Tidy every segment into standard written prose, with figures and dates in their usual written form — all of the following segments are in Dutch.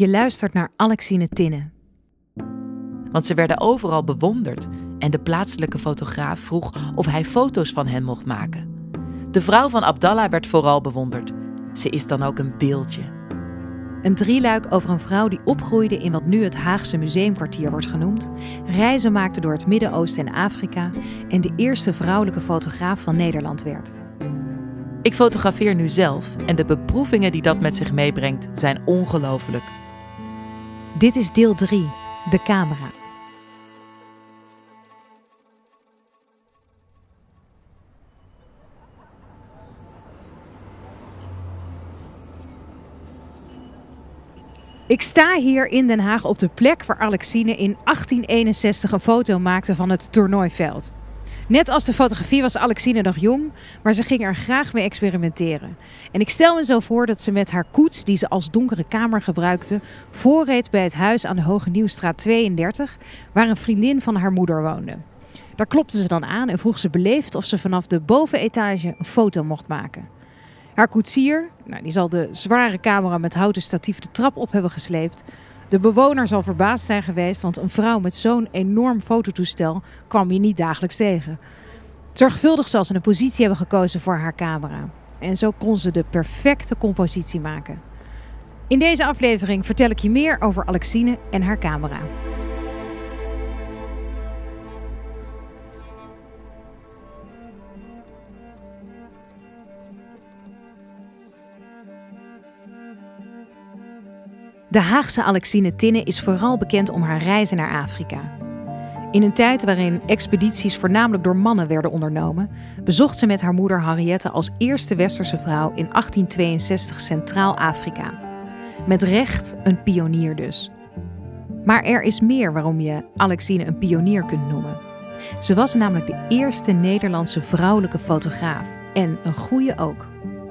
Je luistert naar Alexine Tinne. Want ze werden overal bewonderd en de plaatselijke fotograaf vroeg of hij foto's van hen mocht maken. De vrouw van Abdallah werd vooral bewonderd. Ze is dan ook een beeldje. Een drieluik over een vrouw die opgroeide in wat nu het Haagse Museumkwartier wordt genoemd, reizen maakte door het Midden-Oosten en Afrika en de eerste vrouwelijke fotograaf van Nederland werd. Ik fotografeer nu zelf en de beproevingen die dat met zich meebrengt zijn ongelooflijk. Dit is deel 3, de camera. Ik sta hier in Den Haag op de plek waar Alexine in 1861 een foto maakte van het toernooiveld. Net als de fotografie was Alexine nog jong, maar ze ging er graag mee experimenteren. En ik stel me zo voor dat ze met haar koets, die ze als donkere kamer gebruikte, voorreed bij het huis aan de Hoge Nieuwstraat 32, waar een vriendin van haar moeder woonde. Daar klopte ze dan aan en vroeg ze beleefd of ze vanaf de bovenetage een foto mocht maken. Haar koetsier, die zal de zware camera met houten statief de trap op hebben gesleept. De bewoner zal verbaasd zijn geweest, want een vrouw met zo'n enorm fototoestel kwam je niet dagelijks tegen. Zorgvuldig zal ze een positie hebben gekozen voor haar camera. En zo kon ze de perfecte compositie maken. In deze aflevering vertel ik je meer over Alexine en haar camera. De Haagse Alexine Tinne is vooral bekend om haar reizen naar Afrika. In een tijd waarin expedities voornamelijk door mannen werden ondernomen, bezocht ze met haar moeder Henriette als eerste westerse vrouw in 1862 Centraal-Afrika. Met recht een pionier dus. Maar er is meer waarom je Alexine een pionier kunt noemen. Ze was namelijk de eerste Nederlandse vrouwelijke fotograaf. En een goeie ook.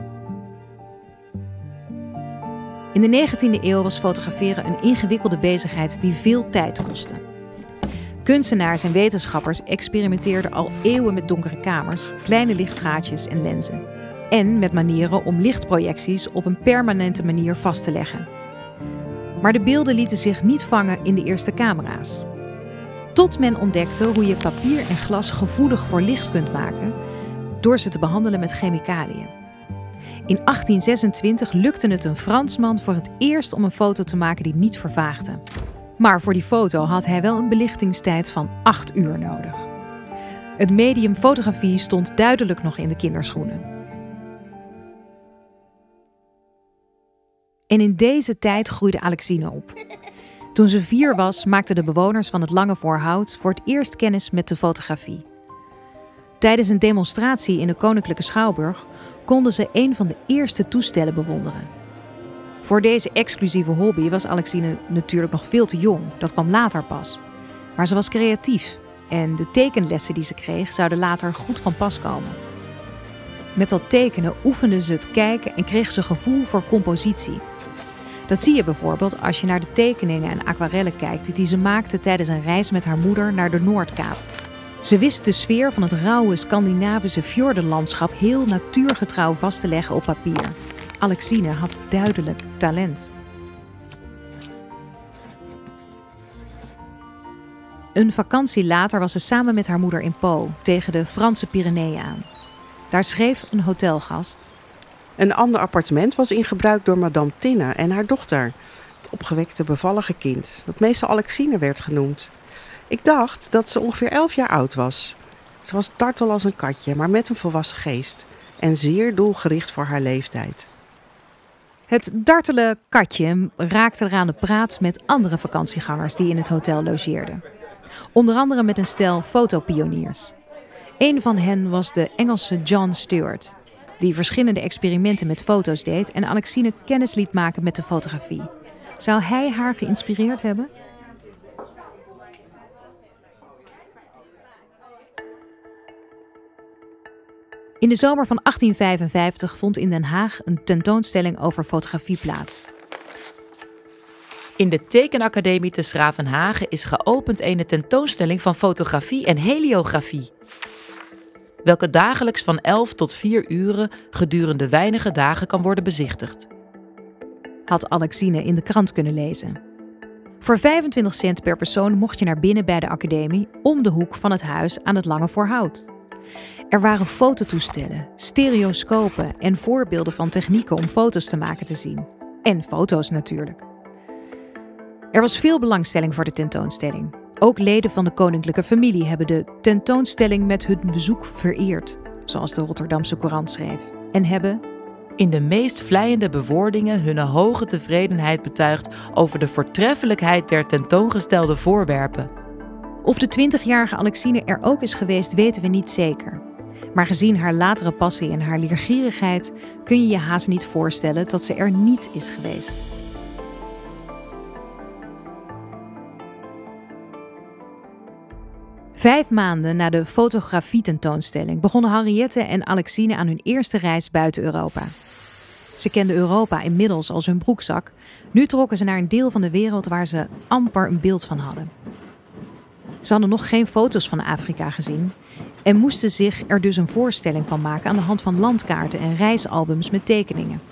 In de 19e eeuw was fotograferen een ingewikkelde bezigheid die veel tijd kostte. Kunstenaars en wetenschappers experimenteerden al eeuwen met donkere kamers, kleine lichtgaatjes en lenzen. En met manieren om lichtprojecties op een permanente manier vast te leggen. Maar de beelden lieten zich niet vangen in de eerste camera's. Tot men ontdekte hoe je papier en glas gevoelig voor licht kunt maken door ze te behandelen met chemicaliën. In 1826 lukte het een Fransman voor het eerst om een foto te maken die niet vervaagde. Maar voor die foto had hij wel een belichtingstijd van 8 uur nodig. Het medium fotografie stond duidelijk nog in de kinderschoenen. En in deze tijd groeide Alexine op. Toen ze 4 was, maakten de bewoners van het Lange Voorhout voor het eerst kennis met de fotografie. Tijdens een demonstratie in de Koninklijke Schouwburg konden ze een van de eerste toestellen bewonderen. Voor deze exclusieve hobby was Alexine natuurlijk nog veel te jong. Dat kwam later pas. Maar ze was creatief en de tekenlessen die ze kreeg zouden later goed van pas komen. Met dat tekenen oefende ze het kijken en kreeg ze gevoel voor compositie. Dat zie je bijvoorbeeld als je naar de tekeningen en aquarellen kijkt die ze maakte tijdens een reis met haar moeder naar de Noordkaap. Ze wist de sfeer van het rauwe Scandinavische fjordenlandschap heel natuurgetrouw vast te leggen op papier. Alexine had duidelijk talent. Een vakantie later was ze samen met haar moeder in Po, tegen de Franse Pyreneeën aan. Daar schreef een hotelgast. Een ander appartement was in gebruik door madame Tinne en haar dochter. Het opgewekte bevallige kind, dat meestal Alexine werd genoemd. Ik dacht dat ze ongeveer 11 jaar oud was. Ze was dartel als een katje, maar met een volwassen geest. En zeer doelgericht voor haar leeftijd. Het dartele katje raakte er aan de praat met andere vakantiegangers die in het hotel logeerden. Onder andere met een stel fotopioniers. Een van hen was de Engelse John Stewart, die verschillende experimenten met foto's deed en Alexine kennis liet maken met de fotografie. Zou hij haar geïnspireerd hebben? In de zomer van 1855 vond in Den Haag een tentoonstelling over fotografie plaats. In de Tekenacademie te 's-Gravenhage is geopend een tentoonstelling van fotografie en heliografie. Welke dagelijks van 11 tot 4 uren gedurende weinige dagen kan worden bezichtigd. had Alexine in de krant kunnen lezen. Voor 25 cent per persoon mocht je naar binnen bij de academie om de hoek van het huis aan het Lange Voorhout. Er waren fototoestellen, stereoscopen en voorbeelden van technieken om foto's te maken te zien. En foto's natuurlijk. Er was veel belangstelling voor de tentoonstelling. Ook leden van de koninklijke familie hebben de tentoonstelling met hun bezoek vereerd, zoals de Rotterdamse Courant schreef, en hebben in de meest vleiende bewoordingen hun hoge tevredenheid betuigd over de voortreffelijkheid der tentoongestelde voorwerpen. Of de 20-jarige Alexine er ook is geweest, weten we niet zeker. Maar gezien haar latere passie en haar leergierigheid kun je je haast niet voorstellen dat ze er niet is geweest. Vijf maanden na de fotografietentoonstelling begonnen Henriette en Alexine aan hun eerste reis buiten Europa. Ze kenden Europa inmiddels als hun broekzak. Nu trokken ze naar een deel van de wereld waar ze amper een beeld van hadden. Ze hadden nog geen foto's van Afrika gezien en moesten zich er dus een voorstelling van maken aan de hand van landkaarten en reisalbums met tekeningen.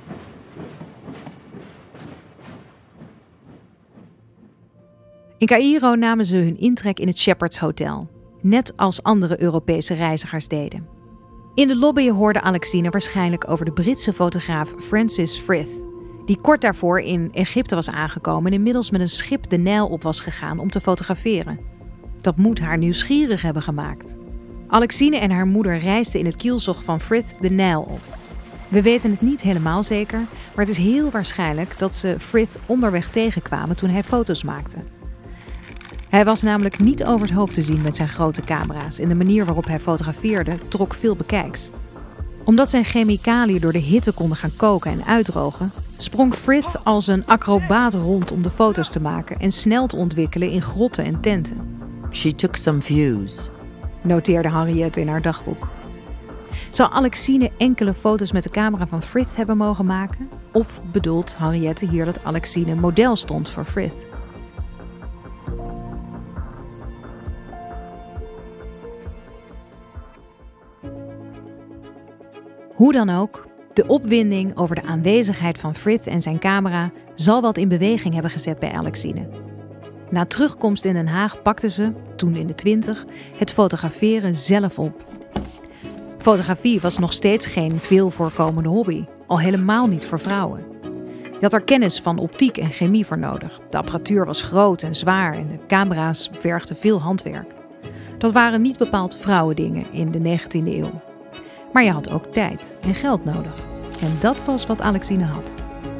In Caïro namen ze hun intrek in het Shepherd's Hotel, net als andere Europese reizigers deden. In de lobby hoorde Alexine waarschijnlijk over de Britse fotograaf Francis Frith, die kort daarvoor in Egypte was aangekomen en inmiddels met een schip de Nijl op was gegaan om te fotograferen. Dat moet haar nieuwsgierig hebben gemaakt. Alexine en haar moeder reisden in het kielzog van Frith de Nijl op. We weten het niet helemaal zeker, maar het is heel waarschijnlijk dat ze Frith onderweg tegenkwamen toen hij foto's maakte. Hij was namelijk niet over het hoofd te zien met zijn grote camera's en de manier waarop hij fotografeerde trok veel bekijks. Omdat zijn chemicaliën door de hitte konden gaan koken en uitdrogen, sprong Frith als een acrobaat rond om de foto's te maken en snel te ontwikkelen in grotten en tenten. She took some views, noteerde Henriette in haar dagboek. Zou Alexine enkele foto's met de camera van Frith hebben mogen maken? Of bedoelt Henriette hier dat Alexine model stond voor Frith? Hoe dan ook, de opwinding over de aanwezigheid van Frith en zijn camera zal wat in beweging hebben gezet bij Alexine. Na terugkomst in Den Haag pakte ze, toen in de 20, het fotograferen zelf op. Fotografie was nog steeds geen veel voorkomende hobby, al helemaal niet voor vrouwen. Je had er kennis van optiek en chemie voor nodig. De apparatuur was groot en zwaar en de camera's vergden veel handwerk. Dat waren niet bepaald vrouwendingen in de 19e eeuw. Maar je had ook tijd en geld nodig. En dat was wat Alexine had.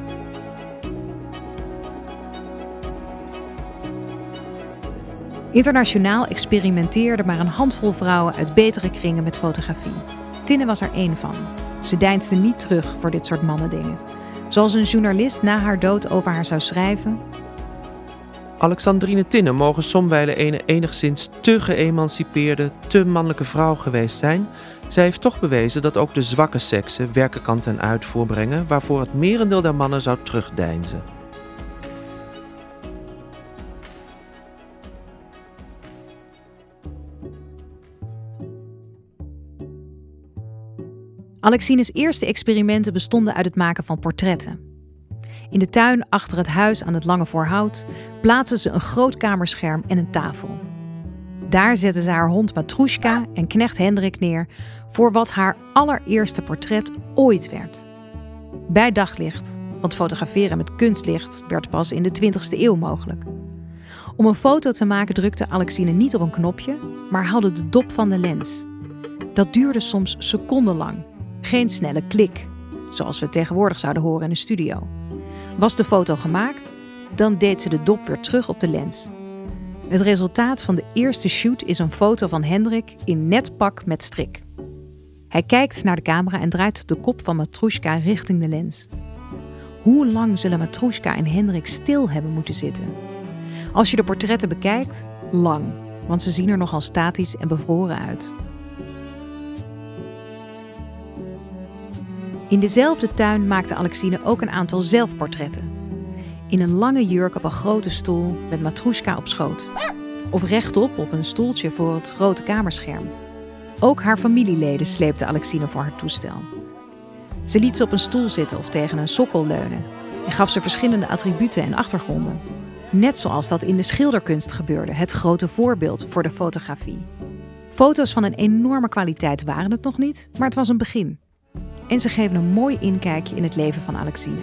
Internationaal experimenteerden maar een handvol vrouwen uit betere kringen met fotografie. Tinne was er één van. Ze deinsde niet terug voor dit soort mannendingen. Zoals een journalist na haar dood over haar zou schrijven: Alexandrine Tinne mogen somwijlen een enigszins te geëmancipeerde, te mannelijke vrouw geweest zijn. Zij heeft toch bewezen dat ook de zwakke sekse werken kan ten uitvoer brengen waarvoor het merendeel der mannen zou terugdeinzen. Alexines eerste experimenten bestonden uit het maken van portretten. In de tuin achter het huis aan het Lange Voorhout plaatste ze een groot kamerscherm en een tafel. Daar zette ze haar hond Matrushka en knecht Hendrik neer voor wat haar allereerste portret ooit werd. Bij daglicht, want fotograferen met kunstlicht werd pas in de 20e eeuw mogelijk. Om een foto te maken drukte Alexine niet op een knopje, maar haalde de dop van de lens. Dat duurde soms secondenlang. Geen snelle klik, zoals we tegenwoordig zouden horen in een studio. Was de foto gemaakt, dan deed ze de dop weer terug op de lens. Het resultaat van de eerste shoot is een foto van Hendrik in net pak met strik. Hij kijkt naar de camera en draait de kop van Matrushka richting de lens. Hoe lang zullen Matrushka en Hendrik stil hebben moeten zitten? Als je de portretten bekijkt, lang, want ze zien er nogal statisch en bevroren uit. In dezelfde tuin maakte Alexine ook een aantal zelfportretten. In een lange jurk op een grote stoel met Matrushka op schoot. Of rechtop op een stoeltje voor het grote kamerscherm. Ook haar familieleden sleepte Alexine voor haar toestel. Ze liet ze op een stoel zitten of tegen een sokkel leunen. en gaf ze verschillende attributen en achtergronden. Net zoals dat in de schilderkunst gebeurde, het grote voorbeeld voor de fotografie. Foto's van een enorme kwaliteit waren het nog niet, maar het was een begin. En ze geven een mooi inkijkje in het leven van Alexine.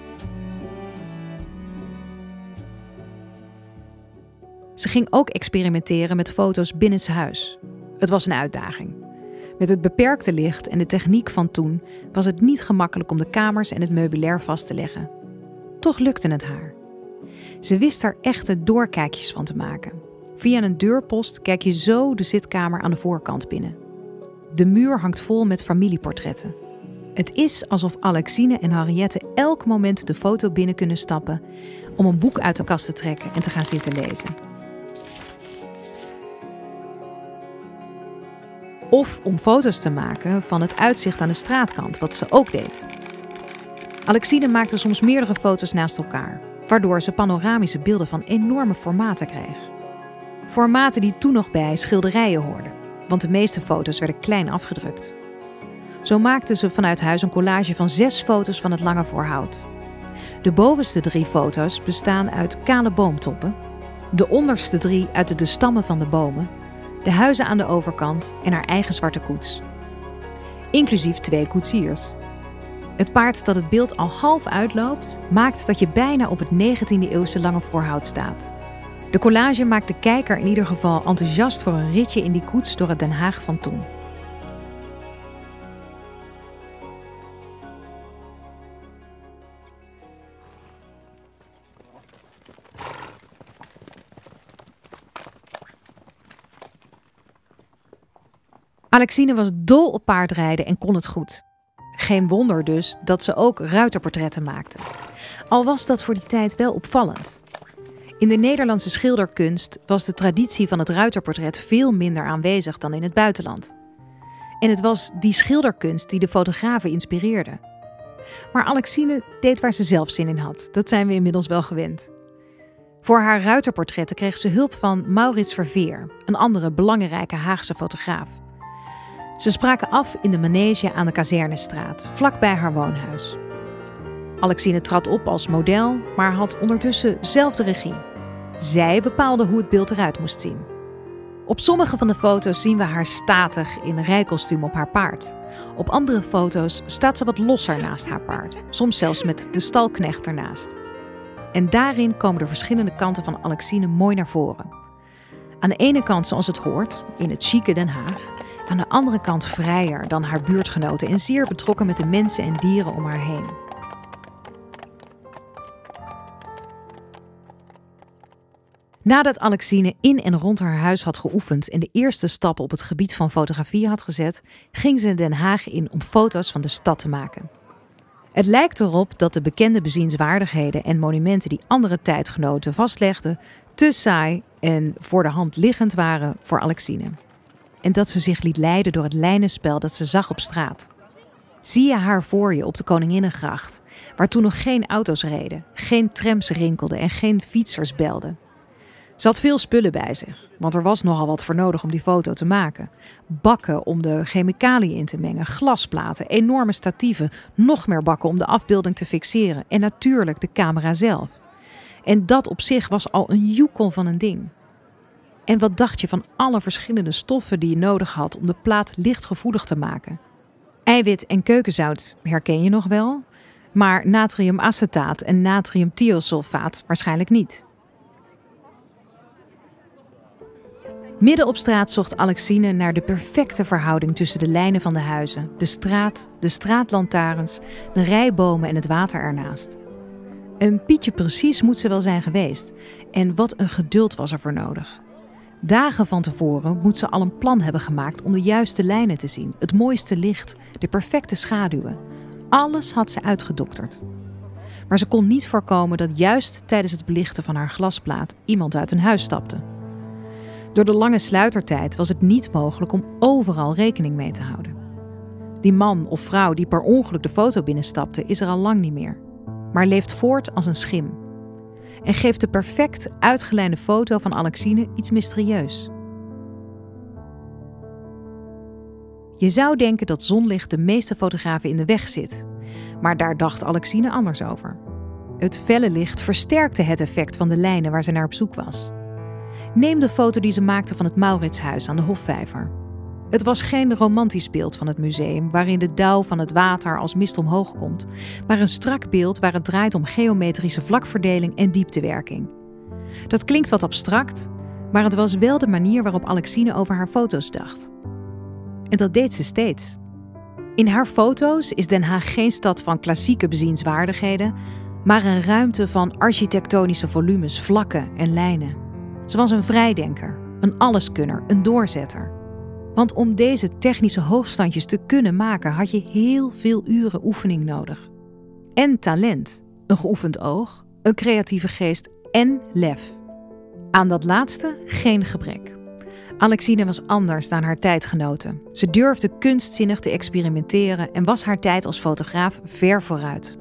Ze ging ook experimenteren met foto's binnenshuis. Het was een uitdaging. Met het beperkte licht en de techniek van toen was het niet gemakkelijk om de kamers en het meubilair vast te leggen. Toch lukte het haar. Ze wist er echte doorkijkjes van te maken. Via een deurpost kijk je zo de zitkamer aan de voorkant binnen. De muur hangt vol met familieportretten. Het is alsof Alexine en Henriette elk moment de foto binnen kunnen stappen om een boek uit de kast te trekken en te gaan zitten lezen. Of om foto's te maken van het uitzicht aan de straatkant, wat ze ook deed. Alexine maakte soms meerdere foto's naast elkaar, waardoor ze panoramische beelden van enorme formaten kreeg. Formaten die toen nog bij schilderijen hoorden, want de meeste foto's werden klein afgedrukt. Zo maakte ze vanuit huis een collage van 6 foto's van het lange voorhout. De bovenste 3 foto's bestaan uit kale boomtoppen, de onderste 3 uit de stammen van de bomen, de huizen aan de overkant en haar eigen zwarte koets. Inclusief 2 koetsiers. Het paard dat het beeld al half uitloopt, maakt dat je bijna op het 19e-eeuwse lange voorhout staat. De collage maakt de kijker in ieder geval enthousiast voor een ritje in die koets door het Den Haag van toen. Alexine was dol op paardrijden en kon het goed. Geen wonder dus dat ze ook ruiterportretten maakte. Al was dat voor die tijd wel opvallend. In de Nederlandse schilderkunst was de traditie van het ruiterportret veel minder aanwezig dan in het buitenland. En het was die schilderkunst die de fotografen inspireerde. Maar Alexine deed waar ze zelf zin in had. Dat zijn we inmiddels wel gewend. Voor haar ruiterportretten kreeg ze hulp van Maurits Verveer, een andere belangrijke Haagse fotograaf. Ze spraken af in de manege aan de Kazernestraat, vlakbij haar woonhuis. Alexine trad op als model, maar had ondertussen zelf de regie. Zij bepaalde hoe het beeld eruit moest zien. Op sommige van de foto's zien we haar statig in rijkostuum op haar paard. Op andere foto's staat ze wat losser naast haar paard, soms zelfs met de stalknecht ernaast. En daarin komen de verschillende kanten van Alexine mooi naar voren. Aan de ene kant zoals het hoort, in het chique Den Haag. Aan de andere kant vrijer dan haar buurtgenoten en zeer betrokken met de mensen en dieren om haar heen. Nadat Alexine in en rond haar huis had geoefend en de eerste stappen op het gebied van fotografie had gezet, ging ze Den Haag in om foto's van de stad te maken. Het lijkt erop dat de bekende bezienswaardigheden en monumenten die andere tijdgenoten vastlegden, te saai en voor de hand liggend waren voor Alexine. En dat ze zich liet leiden door het lijnenspel dat ze zag op straat. Zie je haar voor je op de Koninginnengracht, waar toen nog geen auto's reden, geen trams rinkelden en geen fietsers belden. Ze had veel spullen bij zich, want er was nogal wat voor nodig om die foto te maken. Bakken om de chemicaliën in te mengen, glasplaten, enorme statieven, nog meer bakken om de afbeelding te fixeren en natuurlijk de camera zelf. En dat op zich was al een joekel van een ding. En wat dacht je van alle verschillende stoffen die je nodig had om de plaat lichtgevoelig te maken? Eiwit en keukenzout herken je nog wel, maar natriumacetaat en natriumthiosulfaat waarschijnlijk niet. Midden op straat zocht Alexine naar de perfecte verhouding tussen de lijnen van de huizen, de straat, de straatlantaarns, de rijbomen en het water ernaast. Een pietje precies moet ze wel zijn geweest en wat een geduld was er voor nodig. Dagen van tevoren moet ze al een plan hebben gemaakt om de juiste lijnen te zien, het mooiste licht, de perfecte schaduwen. Alles had ze uitgedokterd. Maar ze kon niet voorkomen dat juist tijdens het belichten van haar glasplaat iemand uit een huis stapte. Door de lange sluitertijd was het niet mogelijk om overal rekening mee te houden. Die man of vrouw die per ongeluk de foto binnenstapte is er al lang niet meer, maar leeft voort als een schim. En geeft de perfect uitgelijnde foto van Alexine iets mysterieus. Je zou denken dat zonlicht de meeste fotografen in de weg zit, maar daar dacht Alexine anders over. Het felle licht versterkte het effect van de lijnen waar ze naar op zoek was. Neem de foto die ze maakte van het Mauritshuis aan de Hofvijver. Het was geen romantisch beeld van het museum waarin de dauw van het water als mist omhoog komt, maar een strak beeld waar het draait om geometrische vlakverdeling en dieptewerking. Dat klinkt wat abstract, maar het was wel de manier waarop Alexine over haar foto's dacht. En dat deed ze steeds. In haar foto's is Den Haag geen stad van klassieke bezienswaardigheden, maar een ruimte van architectonische volumes, vlakken en lijnen. Ze was een vrijdenker, een alleskunner, een doorzetter. Want om deze technische hoogstandjes te kunnen maken had je heel veel uren oefening nodig. En talent, een geoefend oog, een creatieve geest en lef. Aan dat laatste geen gebrek. Alexine was anders dan haar tijdgenoten. Ze durfde kunstzinnig te experimenteren en was haar tijd als fotograaf ver vooruit.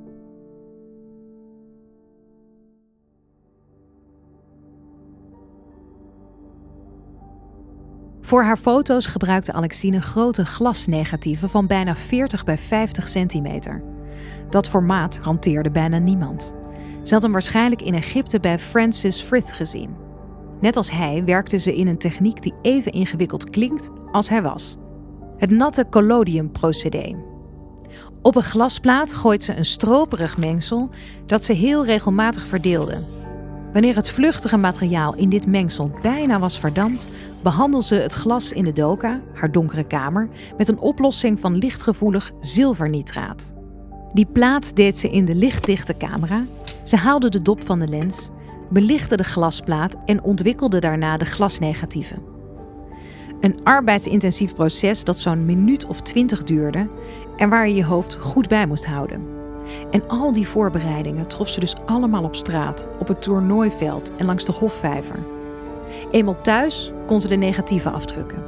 Voor haar foto's gebruikte Alexine grote glasnegatieven van bijna 40 bij 50 centimeter. Dat formaat hanteerde bijna niemand. Ze had hem waarschijnlijk in Egypte bij Francis Frith gezien. Net als hij werkte ze in een techniek die even ingewikkeld klinkt als hij was. Het natte collodium-procedé. Op een glasplaat gooit ze een stroperig mengsel dat ze heel regelmatig verdeelde. Wanneer het vluchtige materiaal in dit mengsel bijna was verdampt, behandelde ze het glas in de doka, haar donkere kamer, met een oplossing van lichtgevoelig zilvernitraat. Die plaat deed ze in de lichtdichte camera. Ze haalde de dop van de lens, belichtte de glasplaat en ontwikkelde daarna de glasnegatieven. Een arbeidsintensief proces dat zo'n minuut of 20 duurde en waar je je hoofd goed bij moest houden. En al die voorbereidingen trof ze dus allemaal op straat, op het toernooiveld en langs de Hofvijver. Eenmaal thuis kon ze de negatieven afdrukken.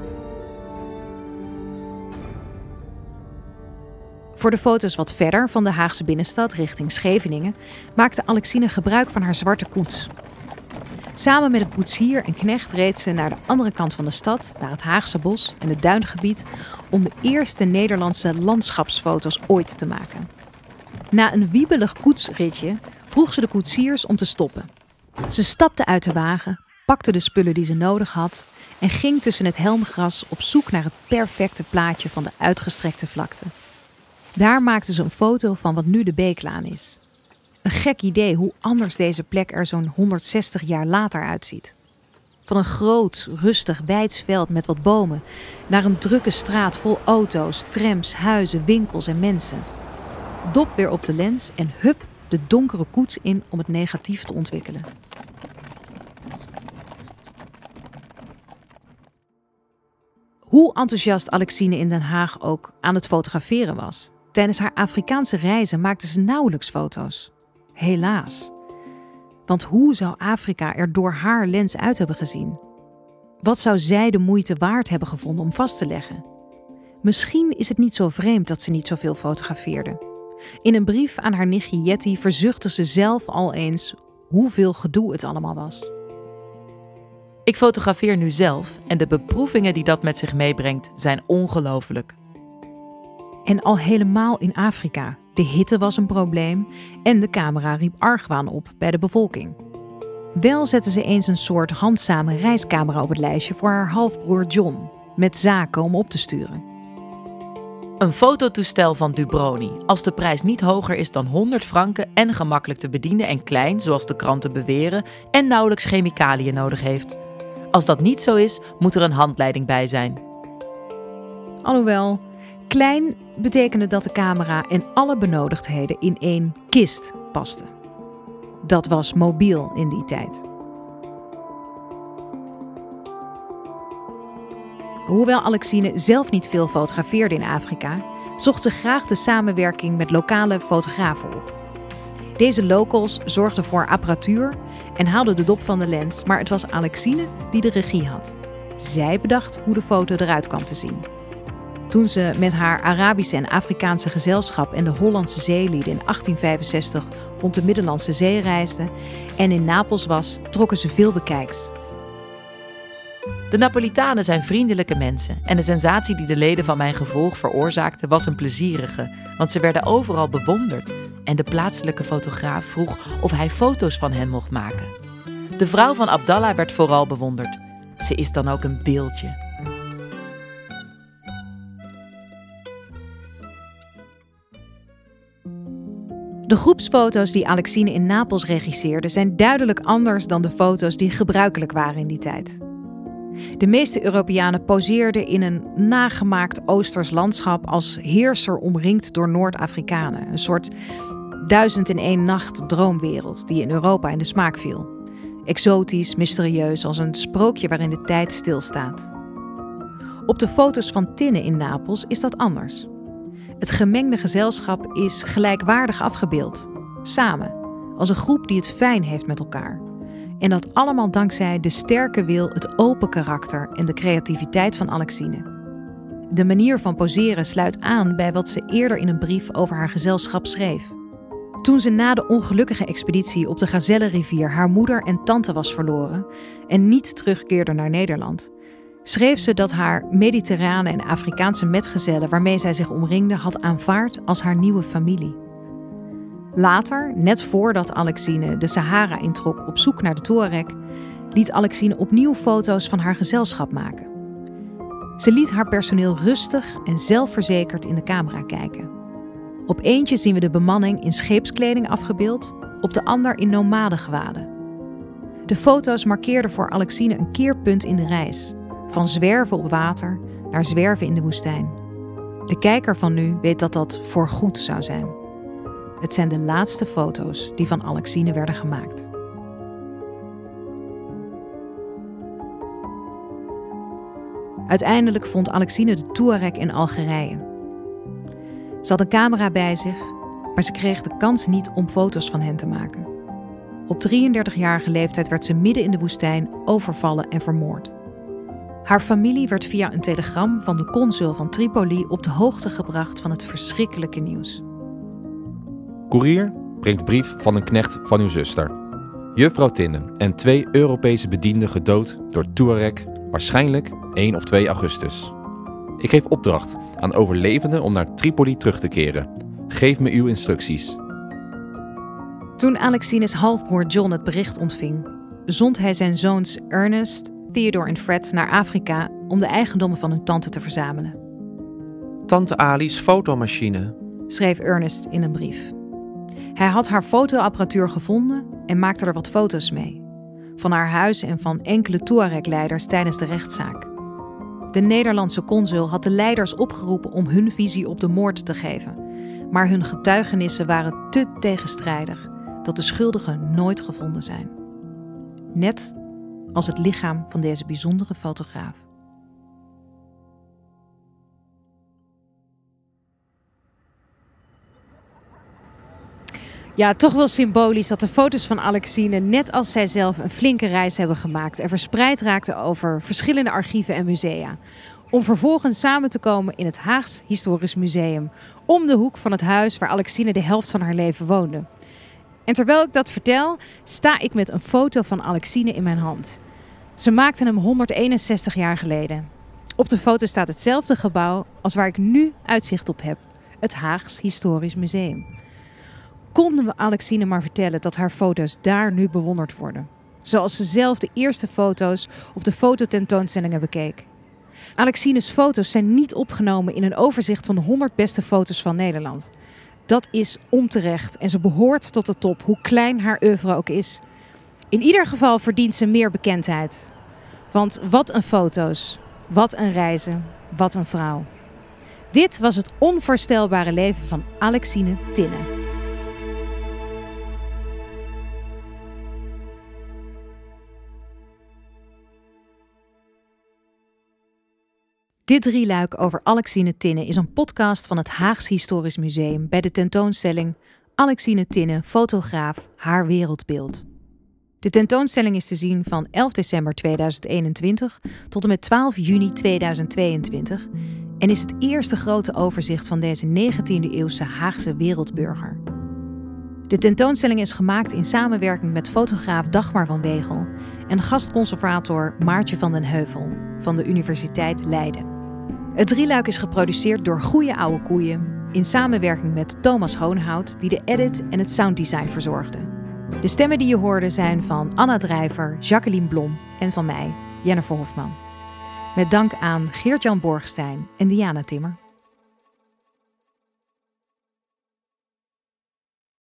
Voor de foto's wat verder van de Haagse binnenstad richting Scheveningen maakte Alexine gebruik van haar zwarte koets. Samen met een koetsier en knecht reed ze naar de andere kant van de stad, naar het Haagse bos en het duingebied, om de eerste Nederlandse landschapsfoto's ooit te maken. Na een wiebelig koetsritje vroeg ze de koetsiers om te stoppen. Ze stapte uit de wagen, pakte de spullen die ze nodig had en ging tussen het helmgras op zoek naar het perfecte plaatje van de uitgestrekte vlakte. Daar maakte ze een foto van wat nu de Beeklaan is. Een gek idee hoe anders deze plek er zo'n 160 jaar later uitziet. Van een groot, rustig, weids veld met wat bomen naar een drukke straat vol auto's, trams, huizen, winkels en mensen. Dop weer op de lens en hup de donkere koets in om het negatief te ontwikkelen. Hoe enthousiast Alexine in Den Haag ook aan het fotograferen was, tijdens haar Afrikaanse reizen maakte ze nauwelijks foto's. Helaas. Want hoe zou Afrika er door haar lens uit hebben gezien? Wat zou zij de moeite waard hebben gevonden om vast te leggen? Misschien is het niet zo vreemd dat ze niet zoveel fotografeerde. In een brief aan haar nichtje Jetty verzuchtte ze zelf al eens hoeveel gedoe het allemaal was. Ik fotografeer nu zelf en de beproevingen die dat met zich meebrengt zijn ongelooflijk. En al helemaal in Afrika. De hitte was een probleem en de camera riep argwaan op bij de bevolking. Wel zette ze eens een soort handzame reiscamera op het lijstje voor haar halfbroer John, met zaken om op te sturen. Een fototoestel van Dubroni, als de prijs niet hoger is dan 100 franken en gemakkelijk te bedienen en klein, zoals de kranten beweren, en nauwelijks chemicaliën nodig heeft. Als dat niet zo is, moet er een handleiding bij zijn. Alhoewel, klein betekende dat de camera en alle benodigdheden in één kist pasten. Dat was mobiel in die tijd. Hoewel Alexine zelf niet veel fotografeerde in Afrika, zocht ze graag de samenwerking met lokale fotografen op. Deze locals zorgden voor apparatuur en haalden de dop van de lens, maar het was Alexine die de regie had. Zij bedacht hoe de foto eruit kwam te zien. Toen ze met haar Arabische en Afrikaanse gezelschap en de Hollandse zeelieden in 1865 rond de Middellandse Zee reisde en in Napels was, trokken ze veel bekijks. De Napolitanen zijn vriendelijke mensen en de sensatie die de leden van mijn gevolg veroorzaakten was een plezierige, want ze werden overal bewonderd en de plaatselijke fotograaf vroeg of hij foto's van hen mocht maken. De vrouw van Abdallah werd vooral bewonderd. Ze is dan ook een beeldje. De groepsfoto's die Alexine in Napels regisseerde zijn duidelijk anders dan de foto's die gebruikelijk waren in die tijd. De meeste Europeanen poseerden in een nagemaakt Oosters landschap als heerser omringd door Noord-Afrikanen. Een soort 1001 nacht droomwereld die in Europa in de smaak viel. Exotisch, mysterieus, als een sprookje waarin de tijd stilstaat. Op de foto's van Tinne in Napels is dat anders. Het gemengde gezelschap is gelijkwaardig afgebeeld. Samen, als een groep die het fijn heeft met elkaar. En dat allemaal dankzij de sterke wil, het open karakter en de creativiteit van Alexine. De manier van poseren sluit aan bij wat ze eerder in een brief over haar gezelschap schreef. Toen ze na de ongelukkige expeditie op de Gazellenrivier haar moeder en tante was verloren en niet terugkeerde naar Nederland, schreef ze dat haar mediterrane en Afrikaanse metgezellen waarmee zij zich omringde had aanvaard als haar nieuwe familie. Later, net voordat Alexine de Sahara introk op zoek naar de Touareg, liet Alexine opnieuw foto's van haar gezelschap maken. Ze liet haar personeel rustig en zelfverzekerd in de camera kijken. Op eentje zien we de bemanning in scheepskleding afgebeeld, op de ander in nomadengewaden. De foto's markeerden voor Alexine een keerpunt in de reis. Van zwerven op water naar zwerven in de woestijn. De kijker van nu weet dat dat voorgoed zou zijn. Het zijn de laatste foto's die van Alexine werden gemaakt. Uiteindelijk vond Alexine de Touareg in Algerije. Ze had een camera bij zich, maar ze kreeg de kans niet om foto's van hen te maken. Op 33-jarige leeftijd werd ze midden in de woestijn overvallen en vermoord. Haar familie werd via een telegram van de consul van Tripoli op de hoogte gebracht van het verschrikkelijke nieuws. Koerier brengt brief van een knecht van uw zuster. Juffrouw Tinne en 2 Europese bedienden gedood door Touareg, waarschijnlijk 1 of 2 augustus. Ik geef opdracht aan overlevenden om naar Tripoli terug te keren. Geef me uw instructies. Toen Alexines halfbroer John het bericht ontving, zond hij zijn zoons Ernest, Theodore en Fred naar Afrika om de eigendommen van hun tante te verzamelen. Tante Ali's fotomachine, schreef Ernest in een brief. Hij had haar fotoapparatuur gevonden en maakte er wat foto's mee. Van haar huis en van enkele Touareg-leiders tijdens de rechtszaak. De Nederlandse consul had de leiders opgeroepen om hun visie op de moord te geven. Maar hun getuigenissen waren te tegenstrijdig dat de schuldigen nooit gevonden zijn. Net als het lichaam van deze bijzondere fotograaf. Ja, toch wel symbolisch dat de foto's van Alexine, net als zijzelf, een flinke reis hebben gemaakt en verspreid raakten over verschillende archieven en musea. Om vervolgens samen te komen in het Haags Historisch Museum, om de hoek van het huis waar Alexine de helft van haar leven woonde. En terwijl ik dat vertel, sta ik met een foto van Alexine in mijn hand. Ze maakte hem 161 jaar geleden. Op de foto staat hetzelfde gebouw als waar ik nu uitzicht op heb, het Haags Historisch Museum. Konden we Alexine maar vertellen dat haar foto's daar nu bewonderd worden. Zoals ze zelf de eerste foto's op de fototentoonstellingen bekeek. Alexines foto's zijn niet opgenomen in een overzicht van de 100 beste foto's van Nederland. Dat is onterecht en ze behoort tot de top, hoe klein haar oeuvre ook is. In ieder geval verdient ze meer bekendheid. Want wat een foto's, wat een reizen, wat een vrouw. Dit was het onvoorstelbare leven van Alexine Tinne. Dit drieluik over Alexine Tinne is een podcast van het Haags Historisch Museum bij de tentoonstelling Alexine Tinne, fotograaf, haar wereldbeeld. De tentoonstelling is te zien van 11 december 2021 tot en met 12 juni 2022 en is het eerste grote overzicht van deze 19e-eeuwse Haagse wereldburger. De tentoonstelling is gemaakt in samenwerking met fotograaf Dagmar van Wegel en gastconservator Maartje van den Heuvel van de Universiteit Leiden. Het drieluik is geproduceerd door Goeie Oude Koeien, in samenwerking met Thomas Hoonhout, die de edit en het sounddesign verzorgde. De stemmen die je hoorde zijn van Anna Drijver, Jacqueline Blom en van mij, Jennifer Hofman. Met dank aan Geert-Jan Borgstein en Diana Timmer.